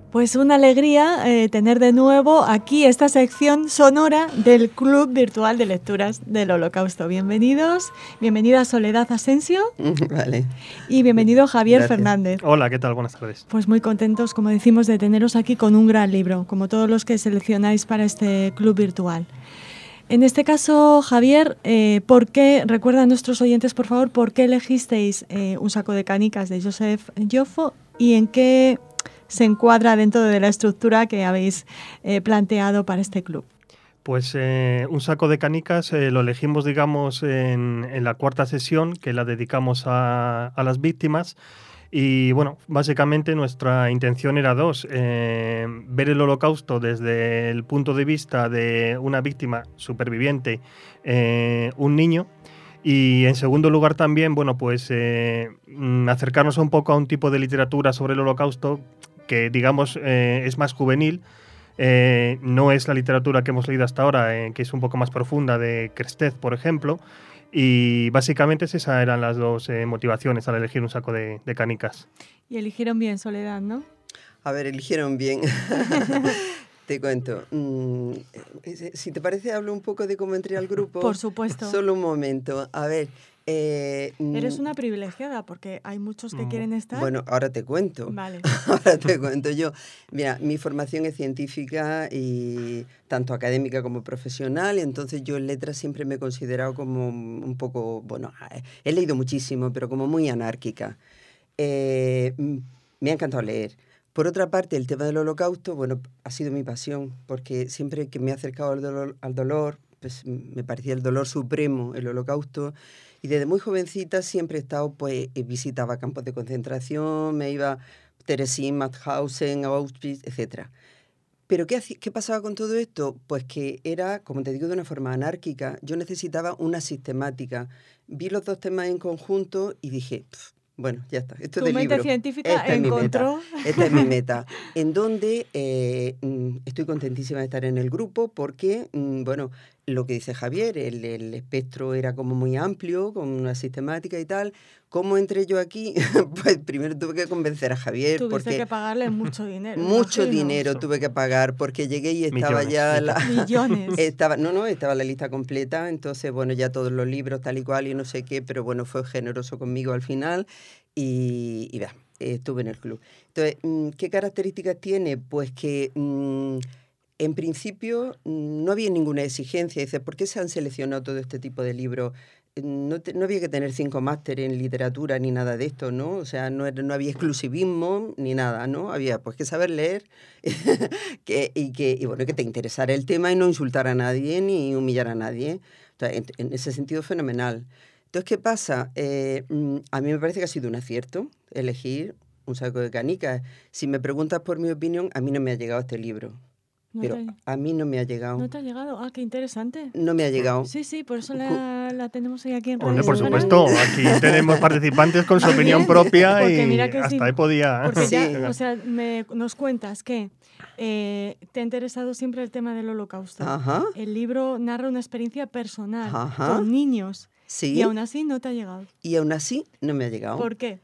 Pues una alegría tener de nuevo aquí esta sección sonora del Club Virtual de Lecturas del Holocausto. Bienvenidos, bienvenida Soledad Asensio. Vale. Y bienvenido Javier Gracias. Fernández. Hola, ¿qué tal? Buenas tardes. Pues muy contentos, como decimos, de teneros aquí con un gran libro, como todos los que seleccionáis para este Club Virtual. En este caso, Javier, ¿por qué, recuerda a nuestros oyentes, por favor, por qué elegisteis Un saco de canicas de Joseph Joffo y en qué se encuadra dentro de la estructura que habéis planteado para este club? Pues Un saco de canicas lo elegimos, digamos, en la cuarta sesión, que la dedicamos a las víctimas. Y bueno, básicamente nuestra intención era dos: ver el Holocausto desde el punto de vista de una víctima superviviente, un niño. Y en segundo lugar también, bueno, pues acercarnos un poco a un tipo de literatura sobre el Holocausto que, digamos, es más juvenil. No es la literatura que hemos leído hasta ahora, que es un poco más profunda, de Krestet, por ejemplo. Y básicamente esas eran las dos motivaciones al elegir Un saco de canicas. Y eligieron bien, Soledad, ¿no? A ver, eligieron bien. Te cuento. Si te parece, hablo un poco de cómo entré al grupo. Por supuesto. Solo un momento. A ver. Eres una privilegiada porque hay muchos que quieren estar. Bueno, ahora te cuento. Vale. Ahora te cuento yo. Mira, mi formación es científica y tanto académica como profesional, y entonces yo en letras siempre me he considerado como un poco, bueno, he leído muchísimo, pero como muy anárquica. Me ha encantado leer. Por otra parte, el tema del Holocausto, bueno, ha sido mi pasión, porque siempre que me he acercado al dolor, pues me parecía el dolor supremo, el Holocausto. Y desde muy jovencita siempre he estado, pues, visitaba campos de concentración, me iba a Terezín, Mauthausen, Auschwitz, etc. Pero ¿qué pasaba con todo esto? Pues que era, como te digo, de una forma anárquica. Yo necesitaba una sistemática. Vi los dos temas en conjunto y dije, bueno, ya está. Esto es del libro. Tu mente científica Esta encontró... es mi meta. Esta es mi meta. En donde estoy contentísima de estar en el grupo porque, bueno, lo que dice Javier, el espectro era como muy amplio, con una sistemática y tal. ¿Cómo entré yo aquí? Pues primero tuve que convencer a Javier. Tuviste que pagarle mucho dinero. Mucho dinero tuve que pagar porque llegué y estaba millones. Estaba la lista completa. Entonces, bueno, ya todos los libros tal y cual y no sé qué, pero bueno, fue generoso conmigo al final y vea, estuve en el club. Entonces, ¿qué características tiene? Pues que... en principio no había ninguna exigencia. Dice, ¿por qué se han seleccionado todo este tipo de libros? No había que tener 5 másteres en literatura ni nada de esto, ¿no? O sea, no había exclusivismo ni nada, ¿no? Había pues que saber leer y bueno, que te interesara el tema y no insultar a nadie ni humillar a nadie. O sea, en ese sentido, fenomenal. Entonces, ¿qué pasa? A mí me parece que ha sido un acierto elegir Un saco de canicas. Si me preguntas por mi opinión, a mí no me ha llegado este libro. Pero a mí no me ha llegado. ¿No te ha llegado? Ah, qué interesante. No me ha llegado. Sí, por eso la tenemos ahí aquí en Radio. Hombre, por supuesto, aquí tenemos participantes con su opinión propia y mira que hasta ahí podía... Porque ya, o sea, nos cuentas que te ha interesado siempre el tema del Holocausto. Ajá. El libro narra una experiencia personal con niños. Sí. Y aún así no te ha llegado. Y aún así no me ha llegado. ¿Por qué?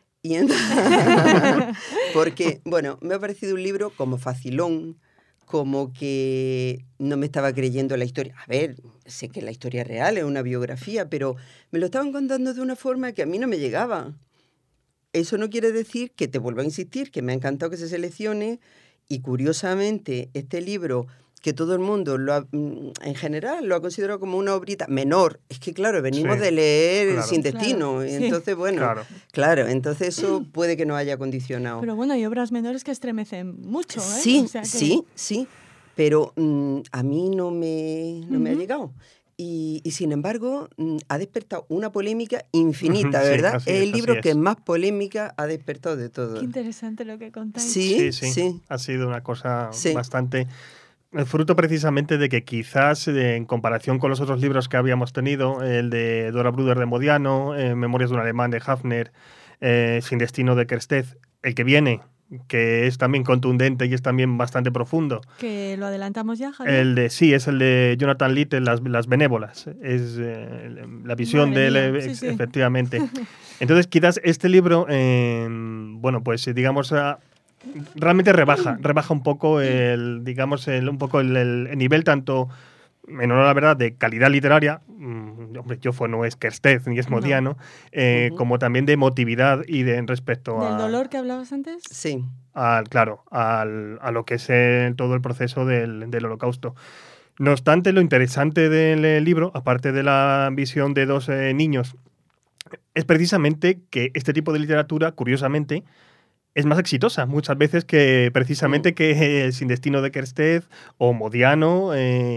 Porque, bueno, me ha parecido un libro como facilón, como que no me estaba creyendo la historia. A ver, sé que la historia es real, es una biografía, pero me lo estaban contando de una forma que a mí no me llegaba. Eso no quiere decir que, te vuelvo a insistir, que me ha encantado que se seleccione y curiosamente este libro, que todo el mundo en general lo ha considerado como una obrita menor. Es que, claro, venimos de leer Sin Destino. Claro, entonces, bueno, claro, entonces eso puede que nos haya condicionado. Pero bueno, hay obras menores que estremecen mucho, ¿eh? Sí, o sea que... sí, pero a mí no me ha llegado. Y sin embargo, ha despertado una polémica infinita, ¿verdad? Es el libro que más polémica ha despertado de todo. Qué interesante lo que contáis. Sí. Ha sido una cosa bastante... Fruto precisamente de que quizás, en comparación con los otros libros que habíamos tenido, el de Dora Bruder de Modiano, Memorias de un alemán de Hafner, Sin Destino de Krestet, el que viene, que es también contundente y es también bastante profundo. ¿Que lo adelantamos ya, Javier? Es el de Jonathan Little, Las Benévolas. Es la visión de él, efectivamente. Entonces, quizás este libro, bueno, pues digamos... realmente rebaja un poco digamos, un poco el nivel tanto, en honor a la verdad, de calidad literaria. Hombre, Joffo no es Kerstez ni es Modiano, como también de emotividad y de respecto ¿Del dolor que hablabas antes? Sí. Claro, a lo que es todo el proceso del Holocausto. No obstante, lo interesante del libro, aparte de la visión de dos niños, es precisamente que este tipo de literatura, curiosamente, es más exitosa muchas veces que precisamente que Sin destino de Kerstez o Modiano.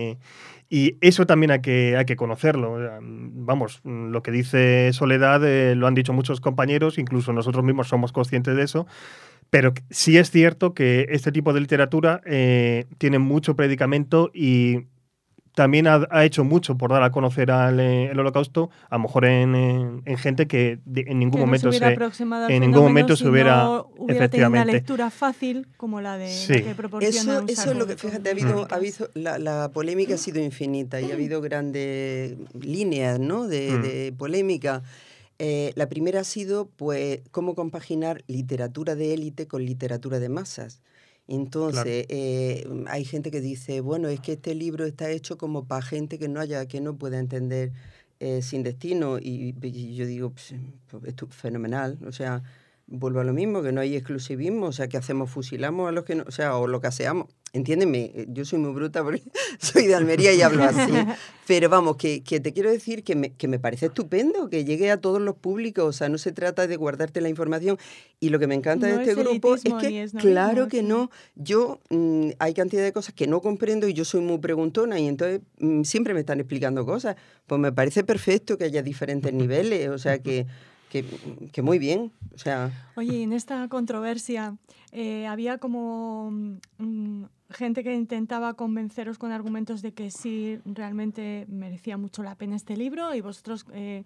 Y eso también hay que conocerlo. Vamos, lo que dice Soledad lo han dicho muchos compañeros, incluso nosotros mismos somos conscientes de eso. Pero sí es cierto que este tipo de literatura tiene mucho predicamento y también ha hecho mucho por dar a conocer el Holocausto, a lo mejor en gente que en ningún momento se hubiera aproximado al en ningún momento se hubiera, no hubiera tenido una lectura fácil como la de Sí. la que proporciona Eso es lo que, fíjate, la polémica ha sido infinita y ha habido grandes líneas, ¿no? de polémica. La primera ha sido, pues, cómo compaginar literatura de élite con literatura de masas. Entonces, hay gente que dice, bueno, es que este libro está hecho como para gente que no pueda entender Sin destino. Y yo digo, pues, esto es fenomenal. O sea, vuelvo a lo mismo, que no hay exclusivismo. O sea, ¿qué hacemos? Fusilamos a los que no, o sea, o lo que seamos. Entiéndeme, yo soy muy bruta porque soy de Almería y hablo así. Pero vamos, que te quiero decir que me parece estupendo que llegue a todos los públicos. O sea, no se trata de guardarte la información. Y lo que me encanta de este grupo es que, claro que no. Yo, hay cantidad de cosas que no comprendo y yo soy muy preguntona y entonces siempre me están explicando cosas. Pues me parece perfecto que haya diferentes niveles. O sea, que muy bien. O sea... Oye, en esta controversia había como gente que intentaba convenceros con argumentos de que sí realmente merecía mucho la pena este libro y vosotros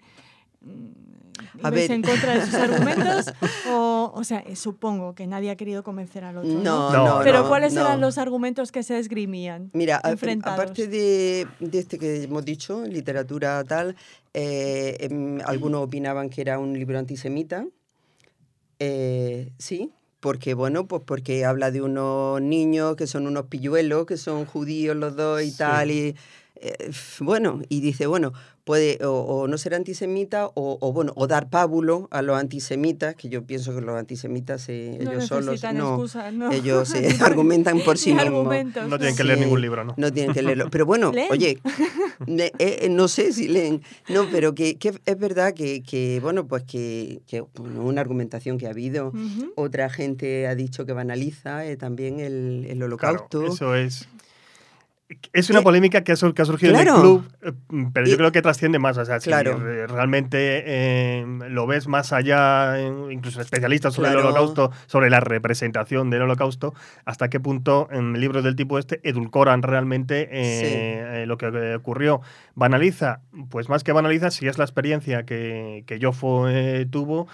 ibais en contra de sus argumentos o sea, supongo que nadie ha querido convencer al otro, ¿no? Pero ¿cuáles eran los argumentos que se esgrimían? Mira, aparte de este que hemos dicho, literatura tal, algunos opinaban que era un libro antisemita. Sí, porque bueno, pues porque habla de unos niños que son unos pilluelos, que son judíos los dos y tal, y bueno, y dice, bueno, puede o no ser antisemita o dar pábulo a los antisemitas, que yo pienso que los antisemitas ellos solos ellos se argumentan por sí mismos. No tienen que leer ningún libro, ¿no? No tienen que leerlo. Pero bueno, oye, no sé si leen. No, pero que es verdad que bueno, pues que bueno, una argumentación que ha habido. Otra gente ha dicho que banaliza también el Holocausto. Claro, eso es... Es una polémica que ha surgido en el club, pero yo creo que trasciende más. O sea, si realmente lo ves más allá, incluso especialistas sobre el Holocausto, sobre la representación del Holocausto, hasta qué punto en libros del tipo este edulcoran realmente lo que ocurrió. ¿Banaliza? Pues más que banaliza, si es la experiencia que Joffo tuvo.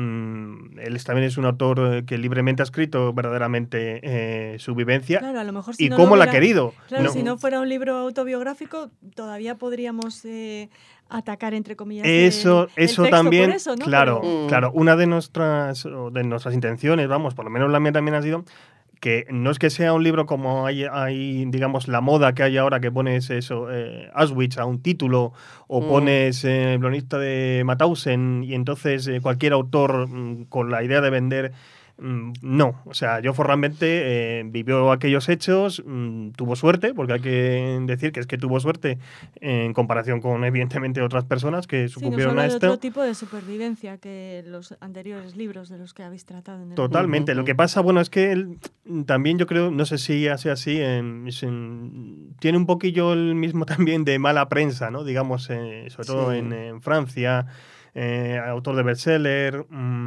Él también es un autor que libremente ha escrito verdaderamente su vivencia a lo mejor y cómo la ha querido. Claro, si no fuera un libro autobiográfico, todavía podríamos atacar, entre comillas, eso el texto también, por eso, ¿no? claro, una de nuestras intenciones, vamos, por lo menos la mía también ha sido que no es que sea un libro como hay digamos, la moda que hay ahora, que pones eso, Auschwitz a un título, o pones el cronista de Mauthausen, y entonces cualquier autor con la idea de vender... No, o sea, Joffo realmente vivió aquellos hechos, tuvo suerte, porque hay que decir que es que tuvo suerte en comparación con, evidentemente, otras personas que sucumbieron a esto. Otro tipo de supervivencia que los anteriores libros de los que habéis tratado. En el Totalmente. Lo que pasa, bueno, es que él también, yo creo, no sé si hace así, tiene un poquillo el mismo también de mala prensa, ¿no? Digamos, sobre todo en Francia, autor de bestseller.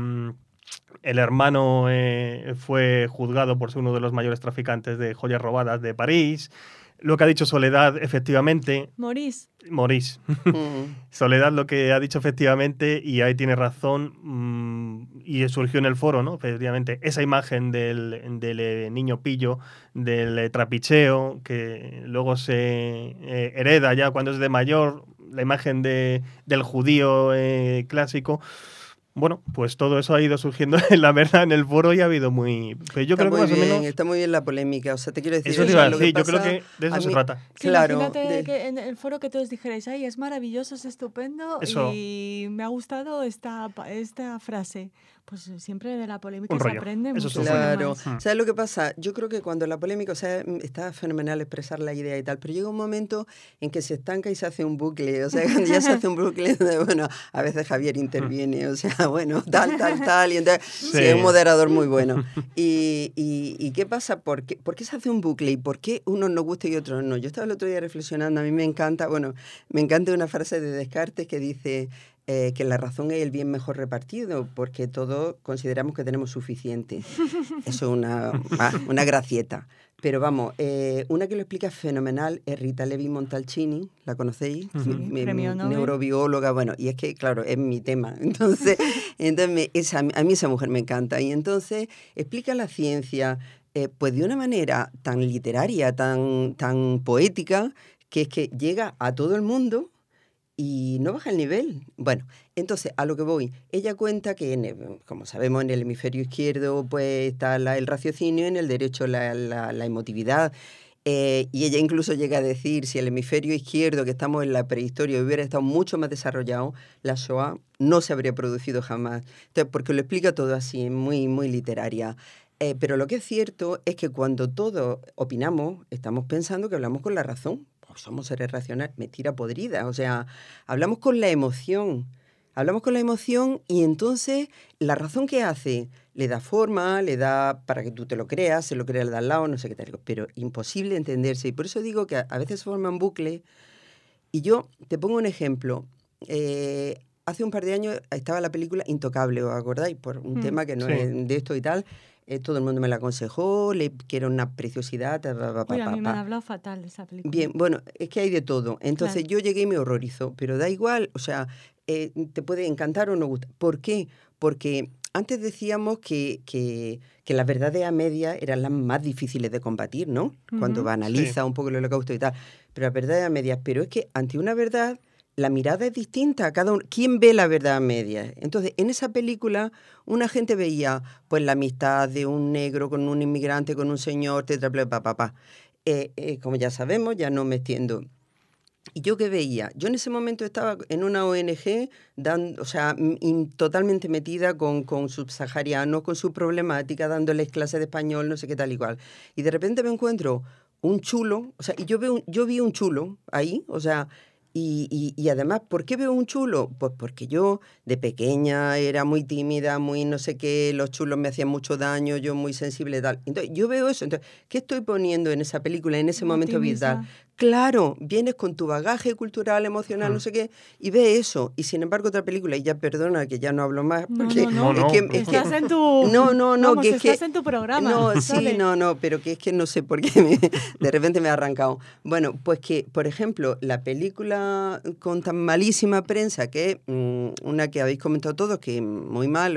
El hermano fue juzgado por ser uno de los mayores traficantes de joyas robadas de París. Lo que ha dicho Soledad, efectivamente... Maurice. Soledad lo que ha dicho efectivamente, y ahí tiene razón, y surgió en el foro, ¿no? Efectivamente, esa imagen del niño pillo, del trapicheo, que luego se hereda ya cuando es de mayor, la imagen del judío clásico... Bueno, pues todo eso ha ido surgiendo, la verdad, en el foro y ha habido muy... Pero yo Está creo que muy más o bien, menos... está muy bien la polémica. O sea, te quiero decir, Eso o te sea, iba a lo que decir, yo creo pasa que de a eso se mí, trata. Sí, claro, imagínate que en el foro que todos dijerais, ay, es maravilloso, es estupendo Eso, y me ha gustado esta frase. Pues siempre de la polémica un se rollo. aprende Eso muchísimo seguro. claro. más. ¿Sabes lo que pasa? Yo creo que cuando la polémica, o sea, está fenomenal expresar la idea y tal, pero llega un momento en que se estanca y se hace un bucle. O sea, cuando ya se hace un bucle, bueno, a veces Javier interviene, o sea, bueno, tal, y entonces, sí, es un Sí. moderador muy bueno. ¿Y qué pasa? ¿Por qué se hace un bucle y por qué unos nos gusta y otros no? Yo estaba el otro día reflexionando, a mí me encanta, bueno, me encanta una frase de Descartes que dice que la razón es el bien mejor repartido, porque todos consideramos que tenemos suficiente. Eso es una gracieta. Pero vamos, una que lo explica fenomenal es Rita Levi Montalcini, ¿la conocéis? Sí, premio Nobel. Neurobióloga, bueno, y es que, claro, es mi tema. Entonces a mí esa mujer me encanta. Y entonces explica la ciencia pues de una manera tan literaria, tan poética, que es que llega a todo el mundo y no baja el nivel. Bueno, entonces, a lo que voy, ella cuenta que, como sabemos, en el hemisferio izquierdo pues está el raciocinio, en el derecho la emotividad. Y ella incluso llega a decir, si el hemisferio izquierdo, que estamos en la prehistoria, hubiera estado mucho más desarrollado, la Shoah no se habría producido jamás. Entonces, porque lo explica todo así, muy, muy literaria. Pero lo que es cierto es que cuando todos opinamos, estamos pensando que hablamos con la razón. Pues somos seres racionales, mentira podrida. O sea, hablamos con la emoción. Hablamos con la emoción y entonces la razón que hace le da forma, le da para que tú te lo creas, se lo crea el de al lado, no sé qué tal. Pero imposible entenderse. Y por eso digo que a veces se forman bucles. Y yo te pongo un ejemplo. Hace un par de años estaba la película Intocable, ¿os acordáis? Por un tema que no Sí. es de esto y tal. Todo el mundo me la aconsejó, que era una preciosidad. Uy, a mí me han hablado fatal de esa película. Bien, bueno, es que hay de todo. Entonces Claro. yo llegué y me horrorizó, pero da igual, o sea, te puede encantar o no gustar. ¿Por qué? Porque antes decíamos que las verdades a medias eran las más difíciles de combatir, ¿no? Cuando Ujú. analiza un poco el holocausto y tal. Pero las verdades a medias, pero es que ante una verdad la mirada es distinta a cada uno. ¿Quién ve la verdad a medias? Entonces, en esa película, una gente veía pues la amistad de un negro con un inmigrante, con un señor, papá. Como ya sabemos, ya no me extiendo. ¿Y yo qué veía? Yo en ese momento estaba en una ONG, o sea, totalmente metida con subsaharianos, con su problemática, dándoles clases de español, no sé qué tal y cual. Y de repente me encuentro un chulo, o sea, y yo vi un chulo ahí, o sea, y además, ¿por qué veo un chulo? Pues porque yo de pequeña era muy tímida, muy no sé qué, los chulos me hacían mucho daño, yo muy sensible y tal. Entonces, yo veo eso. Entonces, ¿qué estoy poniendo en esa película, en ese momento vital? Optimista. Claro, vienes con tu bagaje cultural, emocional, no sé qué, y ves eso. Y sin embargo, otra película, y ya perdona que ya no hablo más, No, porque no, No, es no. que Estás en tu... no, Vamos, que es estás que en tu programa. no, sí, Dale. no, pero que es que no sé por qué de repente me ha arrancado. Bueno, pues que, por ejemplo, la película con tan malísima prensa, que es una que habéis comentado todos, que muy mal,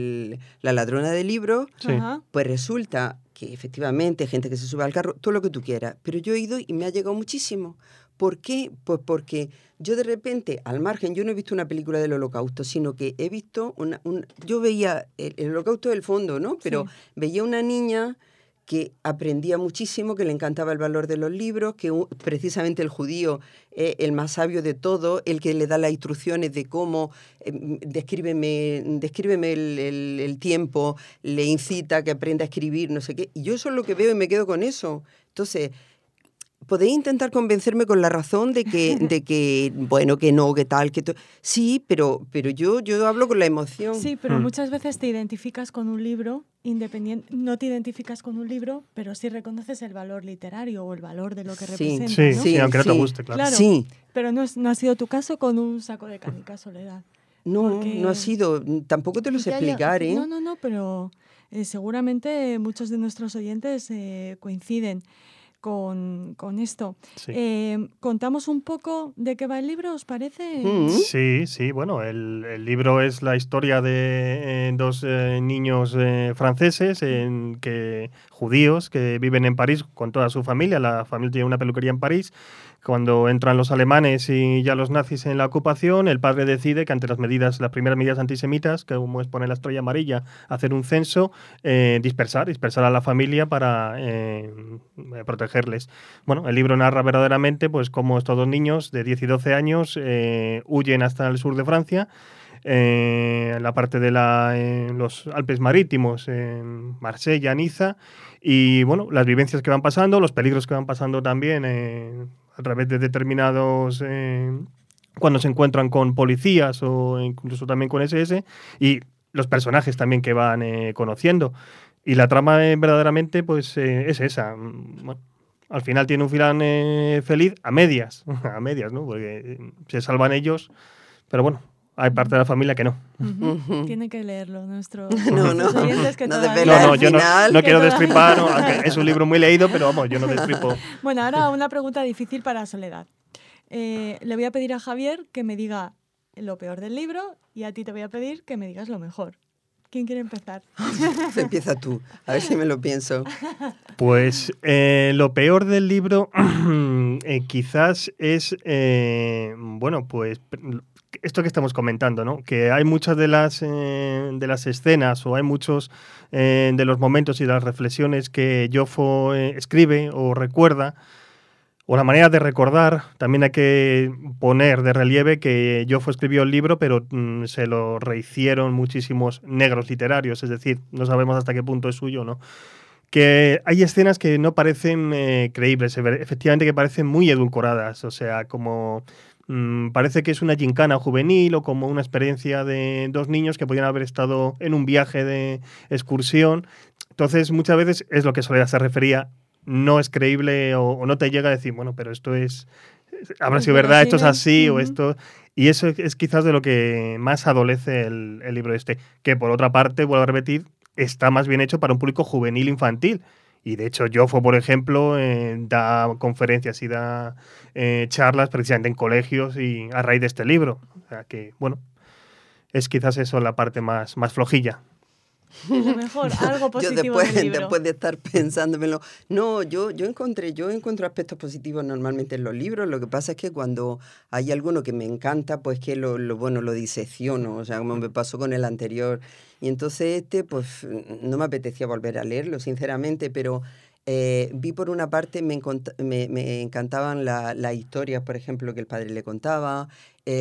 La ladrona de libros, Sí. Ajá. pues resulta que efectivamente hay gente que se sube al carro, todo lo que tú quieras, pero yo he ido y me ha llegado muchísimo. ¿Por qué? Pues porque yo de repente, al margen, yo no he visto una película del Holocausto, sino que he visto yo veía el Holocausto del fondo, ¿no? Pero Sí. veía una niña que aprendía muchísimo, que le encantaba el valor de los libros, que precisamente el judío es el más sabio de todo, el que le da las instrucciones de cómo, descríbeme el tiempo, le incita a que aprenda a escribir, no sé qué. Y yo eso es lo que veo y me quedo con eso. Entonces, podéis intentar convencerme con la razón de que bueno, que no, que tal, que sí, pero yo hablo con la emoción. Sí, pero muchas veces te identificas con un libro, no te identificas con un libro, pero sí reconoces el valor literario o el valor de lo que Sí, representa, Sí, ¿no? sí, aunque no te guste, claro. Claro, Sí. pero no ha sido tu caso con un saco de canicas, Soledad. No, Porque no ha sido, tampoco te lo sé ya, explicar, ¿eh? No, pero seguramente muchos de nuestros oyentes coinciden con esto. Sí. ¿Contamos un poco de qué va el libro, os parece? Sí, bueno, el libro es la historia de dos niños franceses, judíos, que viven en París con toda su familia. La familia tiene una peluquería en París, Cuando entran los alemanes y ya los nazis en la ocupación, el padre decide que ante las primeras medidas antisemitas, que como es poner la estrella amarilla, hacer un censo, dispersar a la familia para protegerles. Bueno, el libro narra verdaderamente pues cómo estos dos niños de 10 y 12 años huyen hasta el sur de Francia, en la parte de los Alpes marítimos, en Marsella, Niza, y bueno, las vivencias que van pasando, los peligros que van pasando también a través de determinados... cuando se encuentran con policías o incluso también con SS, y los personajes también que van conociendo. Y la trama verdaderamente pues es esa. Bueno, al final tiene un final feliz a medias, a medias, ¿no? Porque se salvan ellos, pero bueno, hay parte de la familia que no. Tiene que leerlo nuestros oyentes que yo no quiero destripar, ¿no? Aunque es un libro muy leído, pero vamos, yo no destripo. Bueno, ahora una pregunta difícil para Soledad. Le voy a pedir a Javier que me diga lo peor del libro y a ti te voy a pedir que me digas lo mejor. ¿Quién quiere empezar? Empieza tú, a ver si me lo pienso. Pues lo peor del libro quizás es, bueno, pues esto que estamos comentando, ¿no? Que hay muchas de las escenas o hay muchos de los momentos y de las reflexiones que Joffo escribe o recuerda, o la manera de recordar. También hay que poner de relieve que Joffo escribió el libro, pero se lo rehicieron muchísimos negros literarios, es decir, no sabemos hasta qué punto es suyo, ¿no? Que hay escenas que no parecen creíbles, efectivamente que parecen muy edulcoradas, o sea, como parece que es una gincana juvenil o como una experiencia de dos niños que podían haber estado en un viaje de excursión. Entonces, muchas veces es lo que Soledad se refería, no es creíble o no te llega a decir, bueno, pero esto habrá sido verdad, esto es así o esto... Y eso es quizás de lo que más adolece el libro este, que por otra parte, vuelvo a repetir, está más bien hecho para un público juvenil infantil. Y de hecho, Joffo, por ejemplo, da conferencias y da charlas precisamente en colegios y a raíz de este libro. O sea que, bueno, es quizás eso la parte más flojilla. Lo mejor, algo positivo del libro. Después de estar pensándomelo, no, yo encuentro aspectos positivos normalmente en los libros. Lo que pasa es que cuando hay alguno que me encanta, pues que lo disecciono, o sea, como me pasó con el anterior. Y entonces pues no me apetecía volver a leerlo, sinceramente, pero vi por una parte, me encantaban las historias, por ejemplo, que el padre le contaba,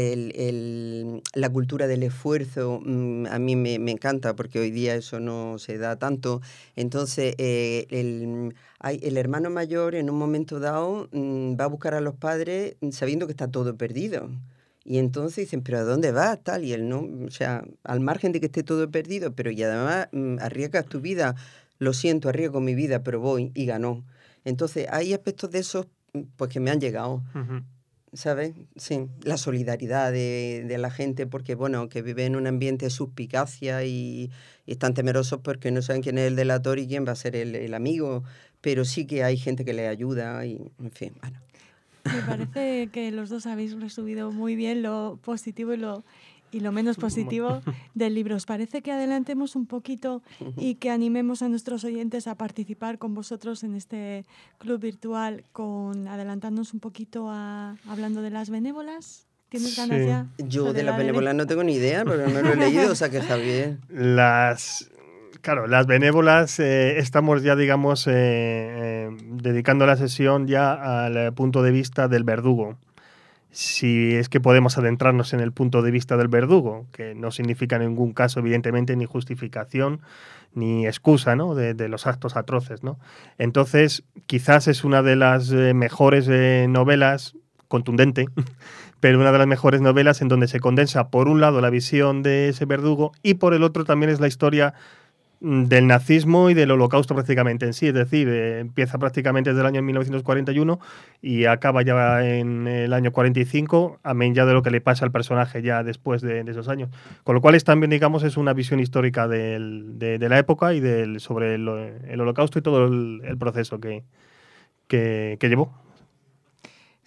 la cultura del esfuerzo, a mí me encanta porque hoy día eso no se da tanto. Entonces, el hermano mayor en un momento dado va a buscar a los padres sabiendo que está todo perdido. Y entonces dicen, ¿pero a dónde vas? Tal, y él no, o sea, al margen de que esté todo perdido, pero y además arriesgas tu vida, lo siento, arriesgo mi vida, pero voy, y ganó. Entonces, hay aspectos de esos pues que me han llegado. ¿Sabes? Sí, la solidaridad de la gente, porque bueno, que vive en un ambiente de suspicacia y están temerosos porque no saben quién es el delator y quién va a ser el amigo, pero sí que hay gente que les ayuda y, en fin, bueno. Me parece que los dos habéis resumido muy bien lo positivo y lo menos positivo del libro. ¿Os parece que adelantemos un poquito y que animemos a nuestros oyentes a participar con vosotros en este club virtual, adelantándonos un poquito hablando de las benévolas? ¿Tienes ganas ya? Yo de las benévolas no tengo ni idea, pero no lo he leído, o sea que Javier... Claro, las benévolas estamos ya, digamos, dedicando la sesión ya al punto de vista del verdugo. Si es que podemos adentrarnos en el punto de vista del verdugo, que no significa en ningún caso, evidentemente, ni justificación ni excusa, ¿no?, de los actos atroces, ¿no? Entonces, quizás es una de las mejores novelas, contundente, pero una de las mejores novelas en donde se condensa, por un lado, la visión de ese verdugo y por el otro también es la historia del nazismo y del holocausto prácticamente en sí, es decir, empieza prácticamente desde el año 1941 y acaba ya en el año 45, amén ya de lo que le pasa al personaje ya después de esos años. Con lo cual es también, digamos, es una visión histórica de la época y sobre el holocausto y todo el proceso que llevó.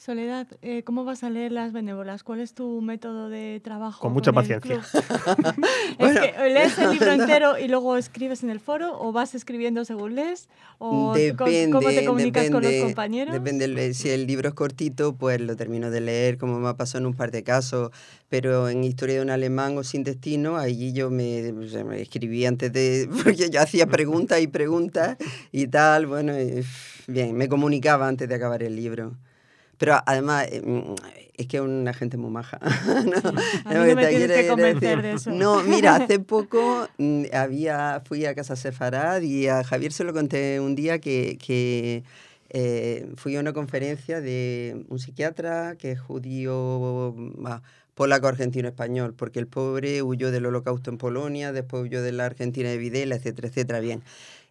Soledad, ¿cómo vas a leer Las Benévolas? ¿Cuál es tu método de trabajo? Con mucha paciencia. Bueno, ¿es que lees el libro entero y luego escribes en el foro o vas escribiendo según lees? ¿O cómo te comunicas con los compañeros? Depende, si el libro es cortito, pues lo termino de leer, como me ha pasado en un par de casos, pero en Historia de un alemán o Sin destino, allí yo me escribí antes de... porque yo hacía preguntas y tal, bueno, bien, me comunicaba antes de acabar el libro. Pero además, es que es una gente muy maja. ¿No? A mí no me tienes que convencer de eso. No, mira, hace poco fui a Casa Sefarad y a Javier se lo conté un día que fui a una conferencia de un psiquiatra que es judío, polaco, argentino, español, porque el pobre huyó del Holocausto en Polonia, después huyó de la Argentina de Videla, etcétera, etcétera, bien.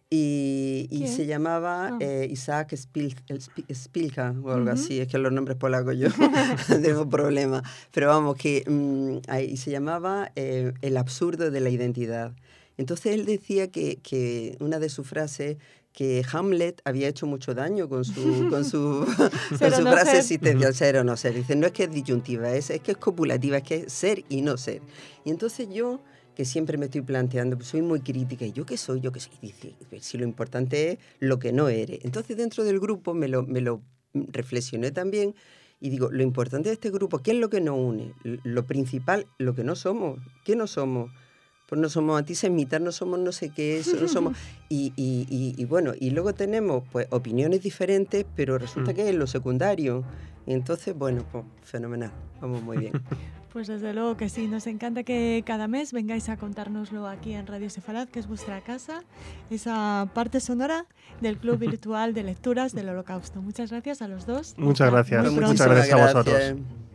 Y se llamaba Isaac Spilka o algo así. Es que los nombres polacos yo tengo problemas. Pero vamos, que y se llamaba El absurdo de la identidad. Entonces él decía que una de sus frases, que Hamlet había hecho mucho daño con su frase existencial, ser o no ser. Dice, no es que es disyuntiva, es que es copulativa, es que es ser y no ser. Y entonces yo, que siempre me estoy planteando, pues soy muy crítica, ¿y yo qué soy? ¿Yo qué soy? Dice, si lo importante es lo que no eres. Entonces dentro del grupo me lo reflexioné también y digo, lo importante de este grupo, ¿qué es lo que nos une? Lo principal, lo que no somos. ¿Qué no somos? Pues no somos antisemitas, no somos no sé qué, no somos... Y bueno, y luego tenemos pues opiniones diferentes, pero resulta que es lo secundario. Y entonces, bueno, pues fenomenal, vamos muy bien. Pues desde luego que sí, nos encanta que cada mes vengáis a contárnoslo aquí en Radio Sefarad, que es vuestra casa, esa parte sonora del Club Virtual de Lecturas del Holocausto. Muchas gracias a los dos. Muchas gracias a vosotros.